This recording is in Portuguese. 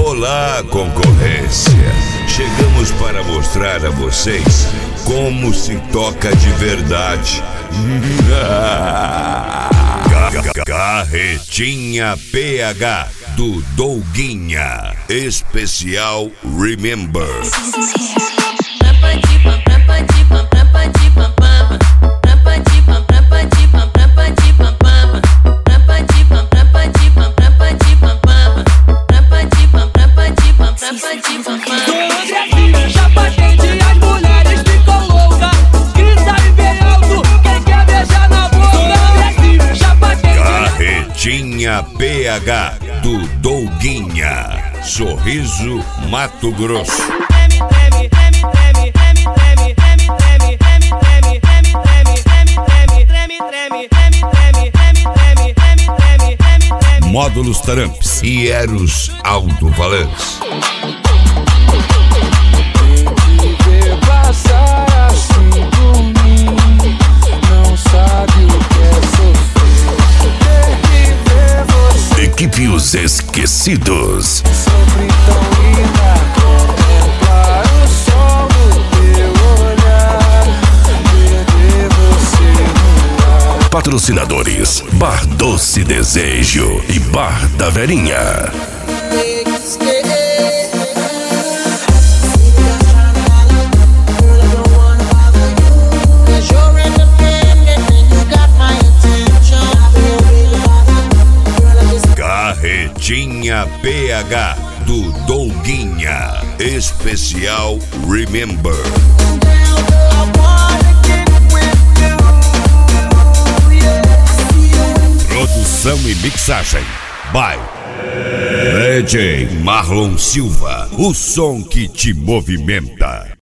Olá, concorrência! Chegamos para mostrar a vocês como se toca de verdade. Carretinha PH do Douguinha. Especial Remember. Carretinha PH do Douguinha. Sorriso, Mato Grosso. Módulos Taramps e Eros Alto-Falantes. Equipe Os Esquecidos. Sobre tão linda, contemplar o sol do teu olhar, perder você no ar. Patrocinadores: Bar Doce Desejo e Bar da Verinha. Carretinha PH do Douguinha. Especial Remember. Produção e mixagem by DJ Marlon Silva. O som que te movimenta.